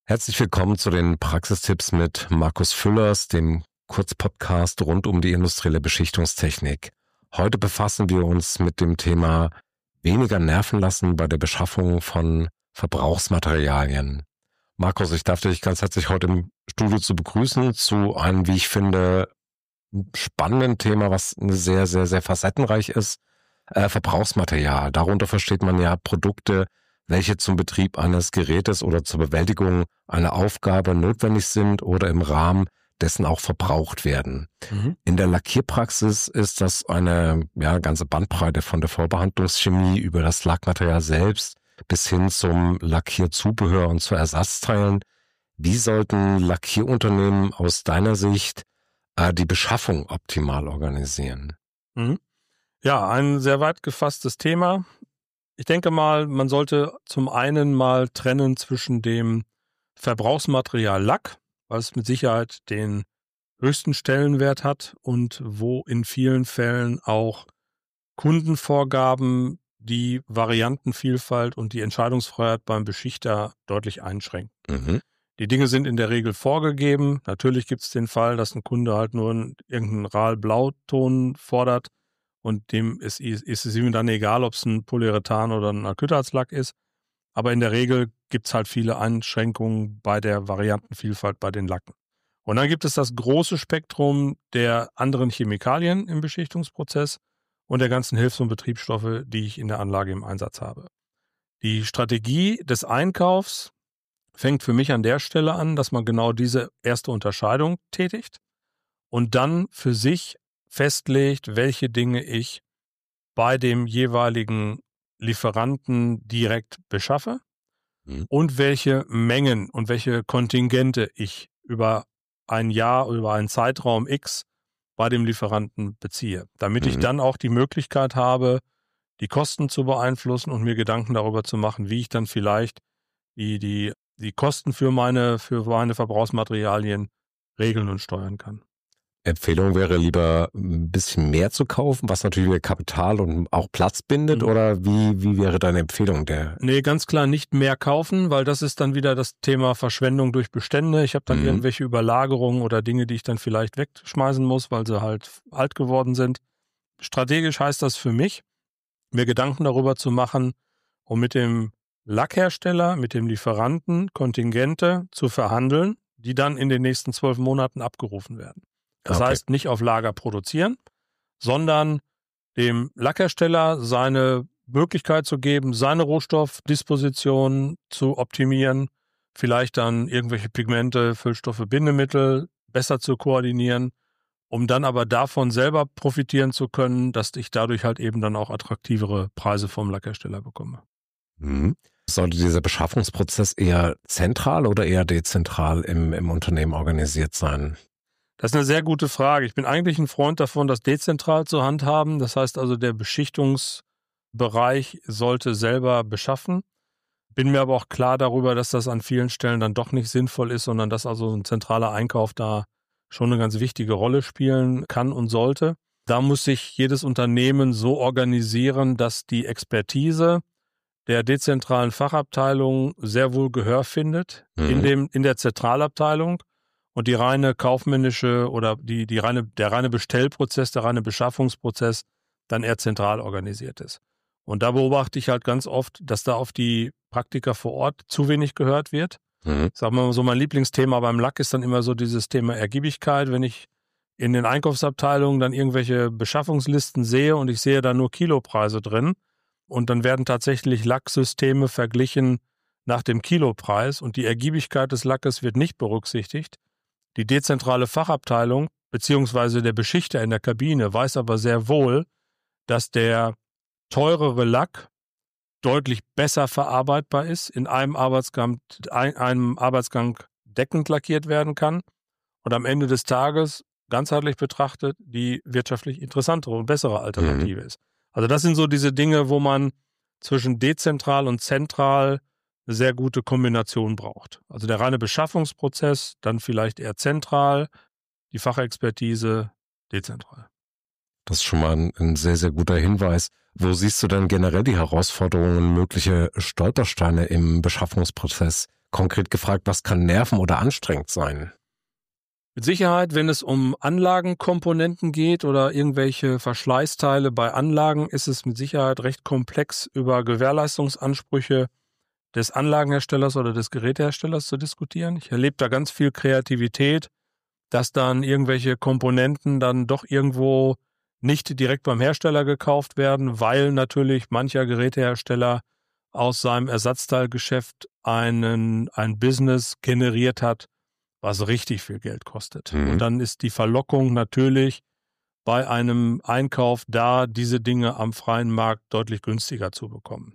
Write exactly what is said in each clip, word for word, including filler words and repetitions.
Herzlich willkommen zu den Praxistipps mit Markus Füllers, dem Kurzpodcast rund um die industrielle Beschichtungstechnik. Heute befassen wir uns mit dem Thema weniger nerven lassen bei der Beschaffung von Verbrauchsmaterialien. Markus, ich darf dich ganz herzlich heute im Studio zu begrüßen zu einem, wie ich finde, spannenden Thema, was sehr, sehr, sehr facettenreich ist. Äh, Verbrauchsmaterial. Darunter versteht man ja Produkte, welche zum Betrieb eines Gerätes oder zur Bewältigung einer Aufgabe notwendig sind oder im Rahmen dessen auch verbraucht werden. Mhm. In der Lackierpraxis ist das eine ja, ganze Bandbreite von der Vorbehandlungschemie über das Lackmaterial selbst bis hin zum Lackierzubehör und zu Ersatzteilen. Wie sollten Lackierunternehmen aus deiner Sicht äh, die Beschaffung optimal organisieren? Mhm. Ja, ein sehr weit gefasstes Thema. Ich denke mal, man sollte zum einen mal trennen zwischen dem Verbrauchsmaterial Lack, was mit Sicherheit den höchsten Stellenwert hat und wo in vielen Fällen auch Kundenvorgaben die Variantenvielfalt und die Entscheidungsfreiheit beim Beschichter deutlich einschränken. Mhm. Die Dinge sind in der Regel vorgegeben. Natürlich gibt es den Fall, dass ein Kunde halt nur irgendeinen Rahl-Blauton fordert. Und dem ist, ist es ihm dann egal, ob es ein Polyurethan oder ein Acrylatslack ist. Aber in der Regel gibt es halt viele Einschränkungen bei der Variantenvielfalt bei den Lacken. Und dann gibt es das große Spektrum der anderen Chemikalien im Beschichtungsprozess und der ganzen Hilfs- und Betriebsstoffe, die ich in der Anlage im Einsatz habe. Die Strategie des Einkaufs fängt für mich an der Stelle an, dass man genau diese erste Unterscheidung tätigt und dann für sich festlegt, welche Dinge ich bei dem jeweiligen Lieferanten direkt beschaffe mhm. und welche Mengen und welche Kontingente ich über ein Jahr oder über einen Zeitraum X bei dem Lieferanten beziehe, damit mhm. ich dann auch die Möglichkeit habe, die Kosten zu beeinflussen und mir Gedanken darüber zu machen, wie ich dann vielleicht die, die, die Kosten für meine, für meine Verbrauchsmaterialien regeln und steuern kann. Empfehlung wäre lieber ein bisschen mehr zu kaufen, was natürlich wieder Kapital und auch Platz bindet, mhm. oder wie, wie wäre deine Empfehlung? Der? Nee, ganz klar nicht mehr kaufen, weil das ist dann wieder das Thema Verschwendung durch Bestände. Ich habe dann mhm. irgendwelche Überlagerungen oder Dinge, die ich dann vielleicht wegschmeißen muss, weil sie halt alt geworden sind. Strategisch heißt das für mich, mir Gedanken darüber zu machen, um mit dem Lackhersteller, mit dem Lieferanten Kontingente zu verhandeln, die dann in den nächsten zwölf Monaten abgerufen werden. Das okay. heißt, nicht auf Lager produzieren, sondern dem Lackhersteller seine Möglichkeit zu geben, seine Rohstoffdisposition zu optimieren, vielleicht dann irgendwelche Pigmente, Füllstoffe, Bindemittel besser zu koordinieren, um dann aber davon selber profitieren zu können, dass ich dadurch halt eben dann auch attraktivere Preise vom Lackhersteller bekomme. Mhm. Sollte dieser Beschaffungsprozess eher zentral oder eher dezentral im, im Unternehmen organisiert sein? Das ist eine sehr gute Frage. Ich bin eigentlich ein Freund davon, das dezentral zu handhaben. Das heißt also, der Beschichtungsbereich sollte selber beschaffen. Bin mir aber auch klar darüber, dass das an vielen Stellen dann doch nicht sinnvoll ist, sondern dass also ein zentraler Einkauf da schon eine ganz wichtige Rolle spielen kann und sollte. Da muss sich jedes Unternehmen so organisieren, dass die Expertise der dezentralen Fachabteilung sehr wohl Gehör findet mhm. in dem, in der Zentralabteilung. Und die reine kaufmännische oder die, die reine, der reine Bestellprozess, der reine Beschaffungsprozess dann eher zentral organisiert ist. Und da beobachte ich halt ganz oft, dass da auf die Praktiker vor Ort zu wenig gehört wird. Mhm. Sagen wir mal so, mein Lieblingsthema beim Lack ist dann immer so dieses Thema Ergiebigkeit. Wenn ich in den Einkaufsabteilungen dann irgendwelche Beschaffungslisten sehe und ich sehe da nur Kilopreise drin und dann werden tatsächlich Lacksysteme verglichen nach dem Kilopreis und die Ergiebigkeit des Lackes wird nicht berücksichtigt. Die dezentrale Fachabteilung beziehungsweise der Beschichter in der Kabine weiß aber sehr wohl, dass der teurere Lack deutlich besser verarbeitbar ist, in einem Arbeitsgang, einem Arbeitsgang deckend lackiert werden kann und am Ende des Tages ganzheitlich betrachtet die wirtschaftlich interessantere und bessere Alternative mhm. ist. Also das sind so diese Dinge, wo man zwischen dezentral und zentral eine sehr gute Kombination braucht. Also der reine Beschaffungsprozess, dann vielleicht eher zentral, die Fachexpertise dezentral. Das ist schon mal ein, ein sehr, sehr guter Hinweis. Wo siehst du denn generell die Herausforderungen, mögliche Stolpersteine im Beschaffungsprozess? Konkret gefragt, was kann nerven oder anstrengend sein? Mit Sicherheit, wenn es um Anlagenkomponenten geht oder irgendwelche Verschleißteile bei Anlagen, ist es mit Sicherheit recht komplex, über Gewährleistungsansprüche des Anlagenherstellers oder des Geräteherstellers zu diskutieren. Ich erlebe da ganz viel Kreativität, dass dann irgendwelche Komponenten dann doch irgendwo nicht direkt beim Hersteller gekauft werden, weil natürlich mancher Gerätehersteller aus seinem Ersatzteilgeschäft einen, ein Business generiert hat, was richtig viel Geld kostet. Mhm. Und dann ist die Verlockung natürlich bei einem Einkauf da, diese Dinge am freien Markt deutlich günstiger zu bekommen.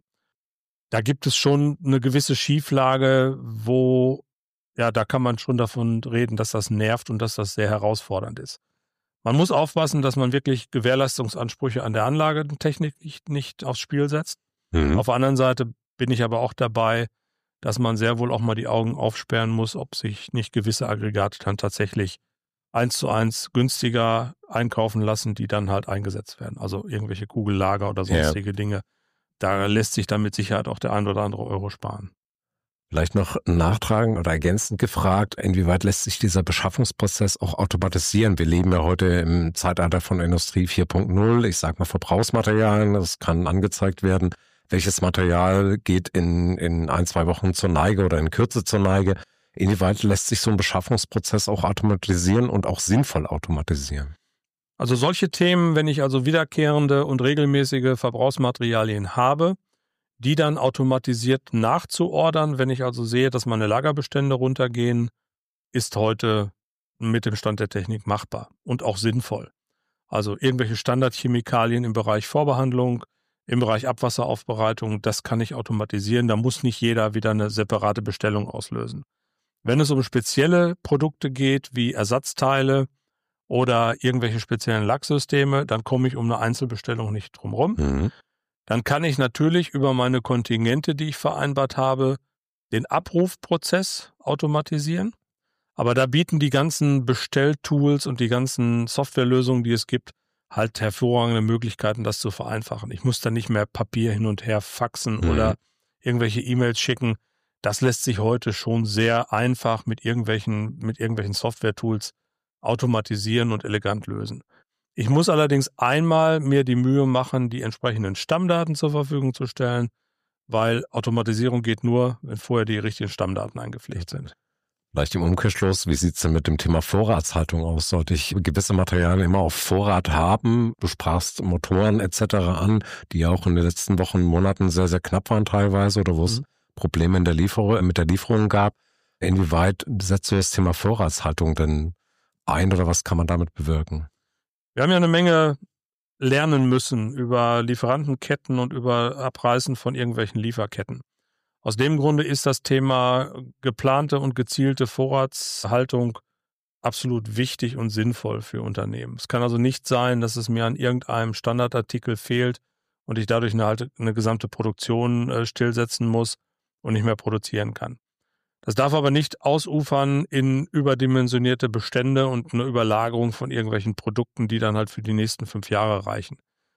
Da gibt es schon eine gewisse Schieflage, wo, ja, da kann man schon davon reden, dass das nervt und dass das sehr herausfordernd ist. Man muss aufpassen, dass man wirklich Gewährleistungsansprüche an der Anlagentechnik nicht, nicht aufs Spiel setzt. Mhm. Auf der anderen Seite bin ich aber auch dabei, dass man sehr wohl auch mal die Augen aufsperren muss, ob sich nicht gewisse Aggregate dann tatsächlich eins zu eins günstiger einkaufen lassen, die dann halt eingesetzt werden. Also irgendwelche Kugellager oder sonstige ja. Dinge. Da lässt sich dann mit Sicherheit auch der ein oder andere Euro sparen. Vielleicht noch nachtragen oder ergänzend gefragt, inwieweit lässt sich dieser Beschaffungsprozess auch automatisieren? Wir leben ja heute im Zeitalter von Industrie vier Punkt null. Ich sage mal Verbrauchsmaterialien, das kann angezeigt werden. Welches Material geht in, in ein, zwei Wochen zur Neige oder in Kürze zur Neige? Inwieweit lässt sich so ein Beschaffungsprozess auch automatisieren und auch sinnvoll automatisieren? Also solche Themen, wenn ich also wiederkehrende und regelmäßige Verbrauchsmaterialien habe, die dann automatisiert nachzuordern, wenn ich also sehe, dass meine Lagerbestände runtergehen, ist heute mit dem Stand der Technik machbar und auch sinnvoll. Also irgendwelche Standardchemikalien im Bereich Vorbehandlung, im Bereich Abwasseraufbereitung, das kann ich automatisieren. Da muss nicht jeder wieder eine separate Bestellung auslösen. Wenn es um spezielle Produkte geht, wie Ersatzteile oder irgendwelche speziellen Lacksysteme, dann komme ich um eine Einzelbestellung nicht drum rum. Mhm. Dann kann ich natürlich über meine Kontingente, die ich vereinbart habe, den Abrufprozess automatisieren. Aber da bieten die ganzen Bestelltools und die ganzen Softwarelösungen, die es gibt, halt hervorragende Möglichkeiten, das zu vereinfachen. Ich muss da nicht mehr Papier hin und her faxen mhm. oder irgendwelche E-Mails schicken. Das lässt sich heute schon sehr einfach mit irgendwelchen, mit irgendwelchen Software-Tools automatisieren und elegant lösen. Ich muss allerdings einmal mir die Mühe machen, die entsprechenden Stammdaten zur Verfügung zu stellen, weil Automatisierung geht nur, wenn vorher die richtigen Stammdaten eingepflegt sind. Vielleicht im Umkehrschluss, wie sieht es denn mit dem Thema Vorratshaltung aus? Sollte ich gewisse Materialien immer auf Vorrat haben? Du sprachst Motoren et cetera an, die ja auch in den letzten Wochen, Monaten sehr, sehr knapp waren teilweise oder wo es mhm. Probleme in der Lieferung, mit der Lieferung gab. Inwieweit setzt du das Thema Vorratshaltung denn ein oder was kann man damit bewirken? Wir haben ja eine Menge lernen müssen über Lieferantenketten und über Abreißen von irgendwelchen Lieferketten. Aus dem Grunde ist das Thema geplante und gezielte Vorratshaltung absolut wichtig und sinnvoll für Unternehmen. Es kann also nicht sein, dass es mir an irgendeinem Standardartikel fehlt und ich dadurch eine, halt eine gesamte Produktion äh, stillsetzen muss und nicht mehr produzieren kann. Das darf aber nicht ausufern in überdimensionierte Bestände und eine Überlagerung von irgendwelchen Produkten, die dann halt für die nächsten fünf Jahre reichen.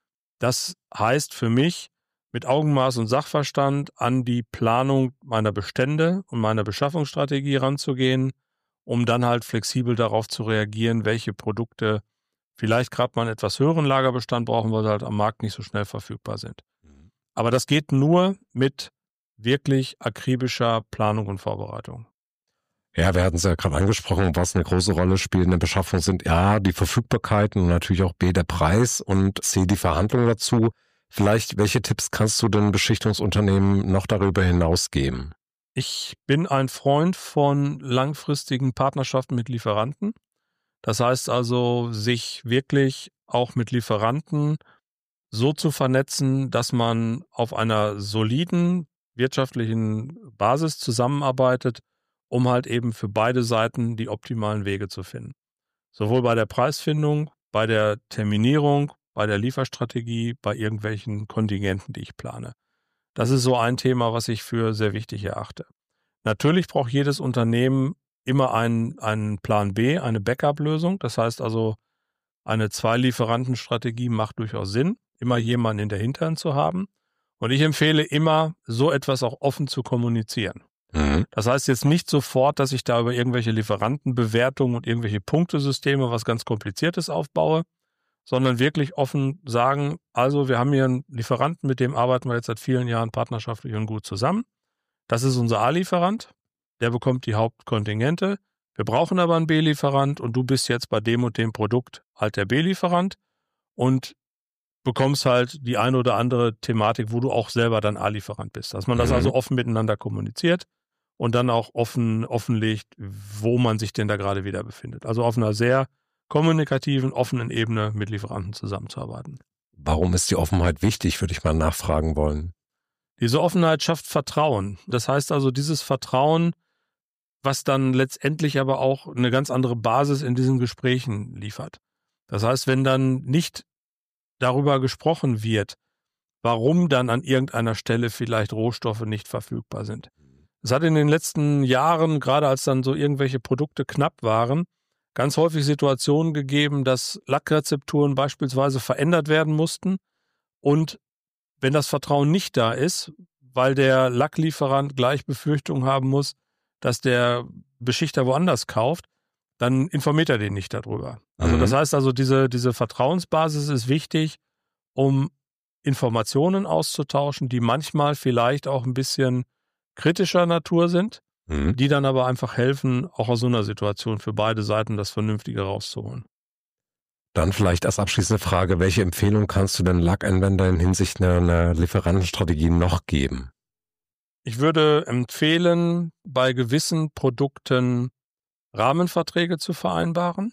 Das heißt für mich, mit Augenmaß und Sachverstand an die Planung meiner Bestände und meiner Beschaffungsstrategie ranzugehen, um dann halt flexibel darauf zu reagieren, welche Produkte vielleicht gerade mal einen etwas höheren Lagerbestand brauchen, weil sie halt am Markt nicht so schnell verfügbar sind. Aber das geht nur mit wirklich akribischer Planung und Vorbereitung. Ja, wir hatten es ja gerade angesprochen, was eine große Rolle spielt in der Beschaffung sind A, die Verfügbarkeiten und natürlich auch B, der Preis und C, die Verhandlung dazu. Vielleicht, welche Tipps kannst du den Beschichtungsunternehmen noch darüber hinaus geben? Ich bin ein Freund von langfristigen Partnerschaften mit Lieferanten. Das heißt also, sich wirklich auch mit Lieferanten so zu vernetzen, dass man auf einer soliden wirtschaftlichen Basis zusammenarbeitet, um halt eben für beide Seiten die optimalen Wege zu finden. Sowohl bei der Preisfindung, bei der Terminierung, bei der Lieferstrategie, bei irgendwelchen Kontingenten, die ich plane. Das ist so ein Thema, was ich für sehr wichtig erachte. Natürlich braucht jedes Unternehmen immer einen, einen Plan B, eine Backup-Lösung. Das heißt also, eine Zwei-Lieferanten-Strategie macht durchaus Sinn, immer jemanden in der Hinterhand zu haben. Und ich empfehle immer, so etwas auch offen zu kommunizieren. Mhm. Das heißt jetzt nicht sofort, dass ich da über irgendwelche Lieferantenbewertungen und irgendwelche Punktesysteme was ganz Kompliziertes aufbaue, sondern wirklich offen sagen, also wir haben hier einen Lieferanten, mit dem arbeiten wir jetzt seit vielen Jahren partnerschaftlich und gut zusammen. Das ist unser A-Lieferant, der bekommt die Hauptkontingente. Wir brauchen aber einen B-Lieferant und du bist jetzt bei dem und dem Produkt halt der B-Lieferant und bekommst halt die eine oder andere Thematik, wo du auch selber dann A-Lieferant bist. Dass man das Mhm. also offen miteinander kommuniziert und dann auch offen offenlegt, wo man sich denn da gerade wieder befindet. Also auf einer sehr kommunikativen, offenen Ebene mit Lieferanten zusammenzuarbeiten. Warum ist die Offenheit wichtig, würde ich mal nachfragen wollen. Diese Offenheit schafft Vertrauen. Das heißt also, dieses Vertrauen, was dann letztendlich aber auch eine ganz andere Basis in diesen Gesprächen liefert. Das heißt, wenn dann nicht darüber gesprochen wird, warum dann an irgendeiner Stelle vielleicht Rohstoffe nicht verfügbar sind. Es hat in den letzten Jahren, gerade als dann so irgendwelche Produkte knapp waren, ganz häufig Situationen gegeben, dass Lackrezepturen beispielsweise verändert werden mussten. Und wenn das Vertrauen nicht da ist, weil der Lacklieferant gleich Befürchtungen haben muss, dass der Beschichter woanders kauft, dann informiert er den nicht darüber. Also Mhm. das heißt also, diese, diese Vertrauensbasis ist wichtig, um Informationen auszutauschen, die manchmal vielleicht auch ein bisschen kritischer Natur sind, Mhm. die dann aber einfach helfen, auch aus so einer Situation für beide Seiten das Vernünftige rauszuholen. Dann vielleicht als abschließende Frage, welche Empfehlung kannst du den Lackanwendern hinsichtlich einer Lieferantenstrategie noch geben? Ich würde empfehlen, bei gewissen Produkten Rahmenverträge zu vereinbaren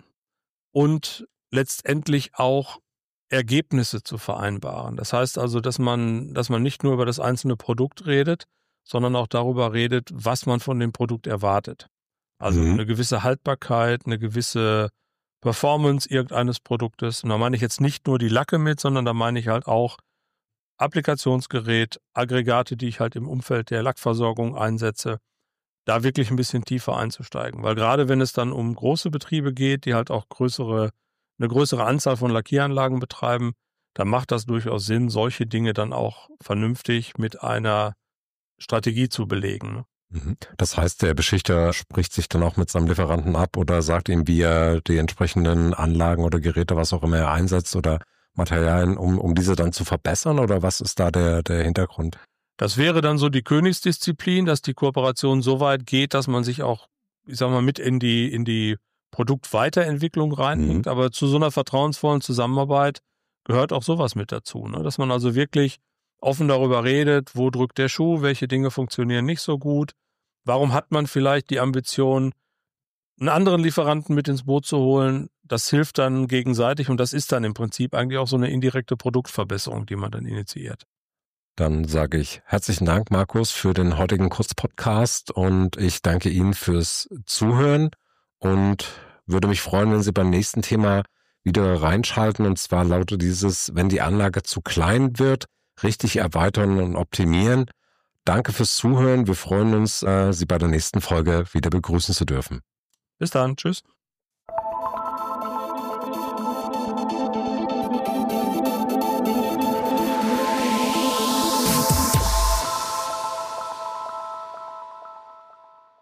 und letztendlich auch Ergebnisse zu vereinbaren. Das heißt also, dass man, dass man nicht nur über das einzelne Produkt redet, sondern auch darüber redet, was man von dem Produkt erwartet. Also Mhm. eine gewisse Haltbarkeit, eine gewisse Performance irgendeines Produktes. Und da meine ich jetzt nicht nur die Lacke mit, sondern da meine ich halt auch Applikationsgerät, Aggregate, die ich halt im Umfeld der Lackversorgung einsetze, da wirklich ein bisschen tiefer einzusteigen. Weil gerade wenn es dann um große Betriebe geht, die halt auch größere, eine größere Anzahl von Lackieranlagen betreiben, dann macht das durchaus Sinn, solche Dinge dann auch vernünftig mit einer Strategie zu belegen. Mhm. Das heißt, der Beschichter spricht sich dann auch mit seinem Lieferanten ab oder sagt ihm, wie er die entsprechenden Anlagen oder Geräte, was auch immer er einsetzt oder Materialien, um, um diese dann zu verbessern, oder was ist da der, der Hintergrund? Das wäre dann so die Königsdisziplin, dass die Kooperation so weit geht, dass man sich auch, ich sag mal, mit in die, in die Produktweiterentwicklung reinhängt. Mhm. Aber zu so einer vertrauensvollen Zusammenarbeit gehört auch sowas mit dazu, ne? Dass man also wirklich offen darüber redet, wo drückt der Schuh, welche Dinge funktionieren nicht so gut, warum hat man vielleicht die Ambition, einen anderen Lieferanten mit ins Boot zu holen. Das hilft dann gegenseitig und das ist dann im Prinzip eigentlich auch so eine indirekte Produktverbesserung, die man dann initiiert. Dann sage ich herzlichen Dank, Markus, für den heutigen Kurzpodcast und ich danke Ihnen fürs Zuhören und würde mich freuen, wenn Sie beim nächsten Thema wieder reinschalten, und zwar lautet dieses: Wenn die Anlage zu klein wird, richtig erweitern und optimieren. Danke fürs Zuhören. Wir freuen uns, Sie bei der nächsten Folge wieder begrüßen zu dürfen. Bis dann. Tschüss.